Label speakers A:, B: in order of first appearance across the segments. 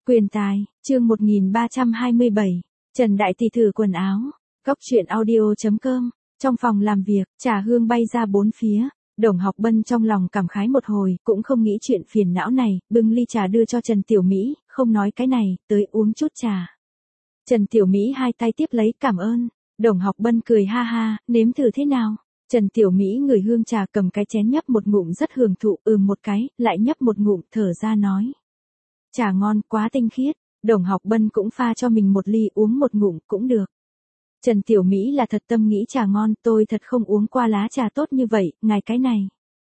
A: Quyền tài, chương 1327, Trần Đại Tỷ thử quần áo, Cóc truyện audio.com, trong phòng làm việc, trà hương bay ra bốn phía, Đồng Học Bân trong lòng cảm khái một hồi, cũng không nghĩ chuyện phiền não này, bưng ly trà đưa cho Trần Tiểu Mỹ, không nói cái này, tới uống chút trà. Trần Tiểu Mỹ hai tay tiếp lấy cảm ơn, Đồng Học Bân cười ha ha, nếm thử thế nào? Trần Tiểu Mỹ ngửi hương trà cầm cái chén nhấp một ngụm rất hưởng thụ, một cái, lại nhấp một ngụm thở ra nói. Trà ngon quá tinh khiết, Đồng Học Bân cũng pha cho mình một ly uống một ngụm cũng được. Trần Tiểu Mỹ là thật tâm nghĩ trà ngon, tôi thật không uống qua lá trà tốt như vậy, ngài cái này.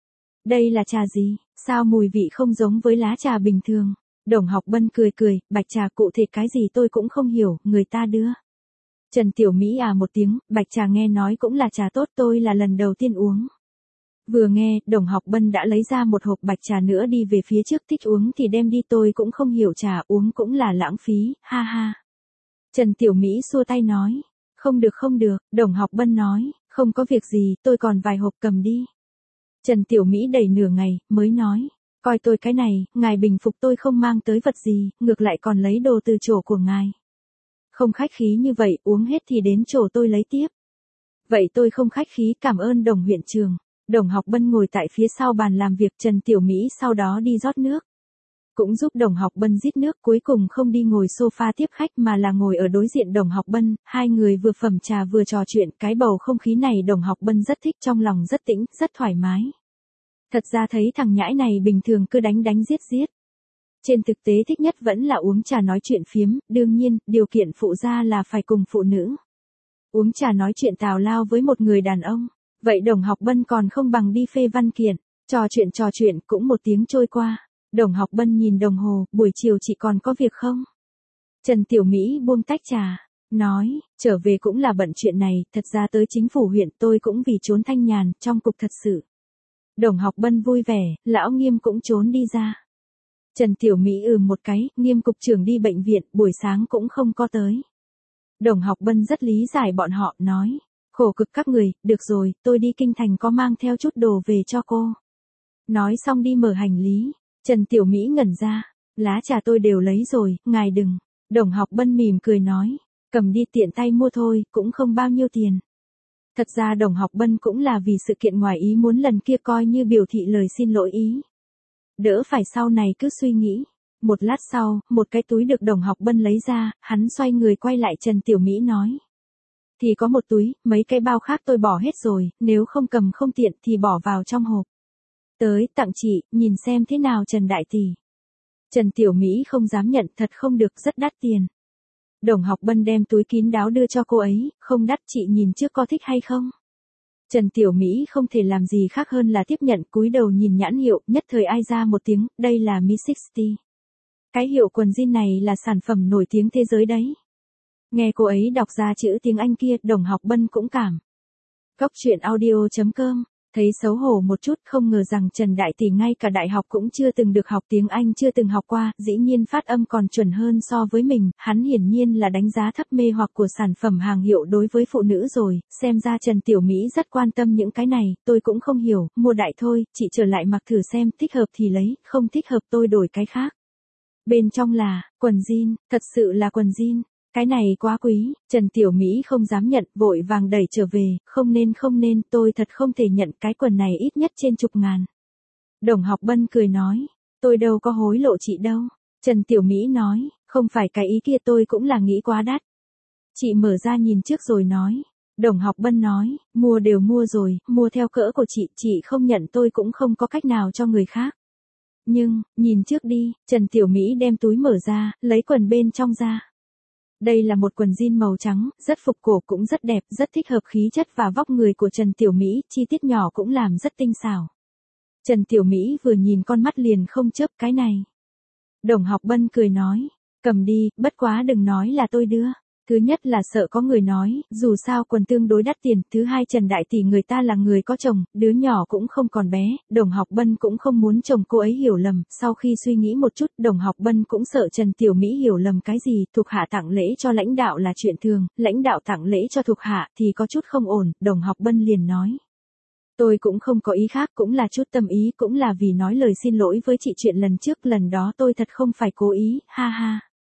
A: Đây là trà gì, sao mùi vị không giống với lá trà bình thường? Đồng Học Bân cười cười, bạch trà cụ thể cái gì tôi cũng không hiểu, người ta đưa. Trần Tiểu Mỹ một tiếng, bạch trà nghe nói cũng là trà tốt, tôi là lần đầu tiên uống. Vừa nghe, Đồng Học Bân đã lấy ra một hộp bạch trà nữa đi về phía trước, thích uống thì đem đi, tôi cũng không hiểu trà uống cũng là lãng phí, ha ha. Trần Tiểu Mỹ xua tay nói, không được, Đồng Học Bân nói, không có việc gì, tôi còn vài hộp cầm đi. Trần Tiểu Mỹ đẩy nửa ngày, mới nói, coi tôi cái này, ngài bình phục tôi không mang tới vật gì, ngược lại còn lấy đồ từ chỗ của ngài. Không khách khí như vậy, uống hết thì đến chỗ tôi lấy tiếp. Vậy tôi không khách khí, cảm ơn Đồng huyện trường. Đồng Học Bân ngồi tại phía sau bàn làm việc, Trần Tiểu Mỹ sau đó đi rót nước. Cũng giúp Đồng Học Bân rít nước, cuối cùng không đi ngồi sofa tiếp khách mà là ngồi ở đối diện Đồng Học Bân, hai người vừa phẩm trà vừa trò chuyện, cái bầu không khí này Đồng Học Bân rất thích, trong lòng rất tĩnh, rất thoải mái. Thật ra thấy thằng nhãi này bình thường cứ đánh giết. Trên thực tế thích nhất vẫn là uống trà nói chuyện phiếm, đương nhiên, điều kiện phụ ra là phải cùng phụ nữ. Uống trà nói chuyện tào lao với một người đàn ông. Vậy Đồng Học Bân còn không bằng đi phê văn kiện, trò chuyện cũng một tiếng trôi qua. Đồng Học Bân nhìn đồng hồ, buổi chiều chị còn có việc không? Trần Tiểu Mỹ buông tách trà, nói, trở về cũng là bận chuyện này, thật ra tới chính phủ huyện tôi cũng vì trốn thanh nhàn, trong cục thật sự. Đồng Học Bân vui vẻ, lão Nghiêm cũng trốn đi ra. Trần Tiểu Mỹ một cái, Nghiêm cục trưởng đi bệnh viện, buổi sáng cũng không có tới. Đồng Học Bân rất lý giải bọn họ, nói. Khổ cực các người, được rồi, tôi đi kinh thành có mang theo chút đồ về cho cô. Nói xong đi mở hành lý, Trần Tiểu Mỹ ngẩn ra, lá trà tôi đều lấy rồi, ngài đừng. Đồng Học Bân mỉm cười nói, cầm đi tiện tay mua thôi, cũng không bao nhiêu tiền. Thật ra Đồng Học Bân cũng là vì sự kiện ngoài ý muốn lần kia coi như biểu thị lời xin lỗi ý. Đỡ phải sau này cứ suy nghĩ. Một lát sau, một cái túi được Đồng Học Bân lấy ra, hắn xoay người quay lại Trần Tiểu Mỹ nói. Thì có một túi, mấy cái bao khác tôi bỏ hết rồi, nếu không cầm không tiện thì bỏ vào trong hộp. Tới, tặng chị, nhìn xem thế nào Trần Đại Tỷ. Trần Tiểu Mỹ không dám nhận, thật không được, rất đắt tiền. Đồng Học Bân đem túi kín đáo đưa cho cô ấy, không đắt, chị nhìn trước có thích hay không. Trần Tiểu Mỹ không thể làm gì khác hơn là tiếp nhận, cúi đầu nhìn nhãn hiệu, nhất thời ai ra một tiếng, đây là Mi 60. Cái hiệu quần jean này là sản phẩm nổi tiếng thế giới đấy. Nghe cô ấy đọc ra chữ tiếng Anh kia, Đồng Học Bân cũng cảm. Cóc truyện audio.com, thấy xấu hổ một chút, không ngờ rằng Trần Đại Tỷ ngay cả đại học cũng chưa từng được học tiếng Anh, chưa từng học qua, dĩ nhiên phát âm còn chuẩn hơn so với mình, hắn hiển nhiên là đánh giá thấp mê hoặc của sản phẩm hàng hiệu đối với phụ nữ rồi, xem ra Trần Tiểu Mỹ rất quan tâm những cái này, tôi cũng không hiểu, mua đại thôi, chị trở lại mặc thử xem, thích hợp thì lấy, không thích hợp tôi đổi cái khác. Bên trong là, quần jean, thật sự là quần jean. Cái này quá quý, Trần Tiểu Mỹ không dám nhận, vội vàng đẩy trở về, không nên, tôi thật không thể nhận, cái quần này ít nhất trên chục ngàn. Đồng Học Bân cười nói, tôi đâu có hối lộ chị đâu. Trần Tiểu Mỹ nói, không phải cái ý kia, tôi cũng là nghĩ quá đắt. Chị mở ra nhìn trước rồi nói. Đồng Học Bân nói, mua đều mua rồi, mua theo cỡ của chị không nhận tôi cũng không có cách nào cho người khác. Nhưng, nhìn trước đi, Trần Tiểu Mỹ đem túi mở ra, lấy quần bên trong ra. Đây là một quần jean màu trắng, rất phục cổ, cũng rất đẹp, rất thích hợp khí chất và vóc người của Trần Tiểu Mỹ, chi tiết nhỏ cũng làm rất tinh xảo. Trần Tiểu Mỹ vừa nhìn con mắt liền không chớp, cái này. Đồng Học Bân cười nói, cầm đi, bất quá đừng nói là tôi đưa. Thứ nhất là sợ có người nói, dù sao quần tương đối đắt tiền, thứ hai Trần Đại Tỷ người ta là người có chồng, đứa nhỏ cũng không còn bé, Đồng Học Bân cũng không muốn chồng cô ấy hiểu lầm, sau khi suy nghĩ một chút, Đồng Học Bân cũng sợ Trần Tiểu Mỹ hiểu lầm cái gì, thuộc hạ tặng lễ cho lãnh đạo là chuyện thường, lãnh đạo tặng lễ cho thuộc hạ thì có chút không ổn, Đồng Học Bân liền nói. Tôi cũng không có ý khác, cũng là chút tâm ý, cũng là vì nói lời xin lỗi với chị chuyện lần trước, lần đó tôi thật không phải cố ý, ha ha.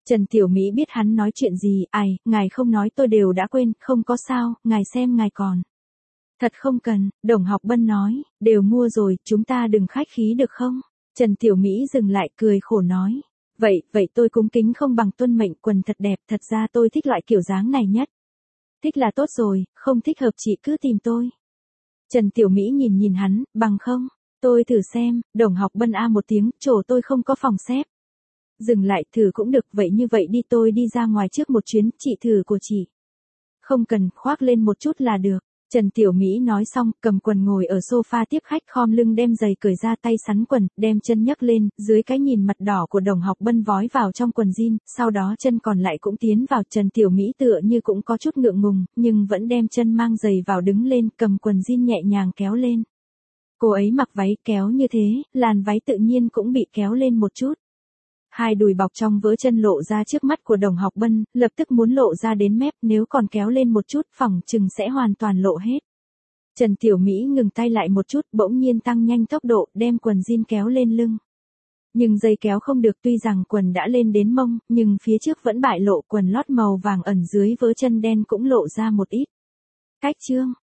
A: Trần Tiểu Mỹ biết hắn nói chuyện gì, ai, ngài không nói tôi đều đã quên, không có sao, ngài xem ngài còn. Thật không cần, Đồng Học Bân nói, đều mua rồi, chúng ta đừng khách khí được không? Trần Tiểu Mỹ dừng lại cười khổ nói. Vậy tôi cúng kính không bằng tuân mệnh, quần thật đẹp, thật ra tôi thích loại kiểu dáng này nhất. Thích là tốt rồi, không thích hợp chị cứ tìm tôi. Trần Tiểu Mỹ nhìn hắn, bằng không? Tôi thử xem, Đồng Học Bân a một tiếng, chỗ tôi không có phòng xếp. Dừng lại, thử cũng được, vậy như vậy đi, tôi đi ra ngoài trước một chuyến, chị thử của chị. Không cần, khoác lên một chút là được. Trần Tiểu Mỹ nói xong, cầm quần ngồi ở sofa tiếp khách, khom lưng đem giày cởi ra, tay sắn quần, đem chân nhấc lên, dưới cái nhìn mặt đỏ của Đồng Học Bân vói vào trong quần jean, sau đó chân còn lại cũng tiến vào. Trần Tiểu Mỹ tựa như cũng có chút ngượng ngùng, nhưng vẫn đem chân mang giày vào đứng lên, cầm quần jean nhẹ nhàng kéo lên. Cô ấy mặc váy kéo như thế, làn váy tự nhiên cũng bị kéo lên một chút. Hai đùi bọc trong vớ chân lộ ra trước mắt của Đồng Học Bân, lập tức muốn lộ ra đến mép, nếu còn kéo lên một chút phỏng chừng sẽ hoàn toàn lộ hết. Trần Tiểu Mỹ ngừng tay lại một chút, bỗng nhiên tăng nhanh tốc độ, đem quần jean kéo lên lưng. Nhưng dây kéo không được, tuy rằng quần đã lên đến mông, nhưng phía trước vẫn bại lộ, quần lót màu vàng ẩn dưới vớ chân đen cũng lộ ra một ít. Cách chương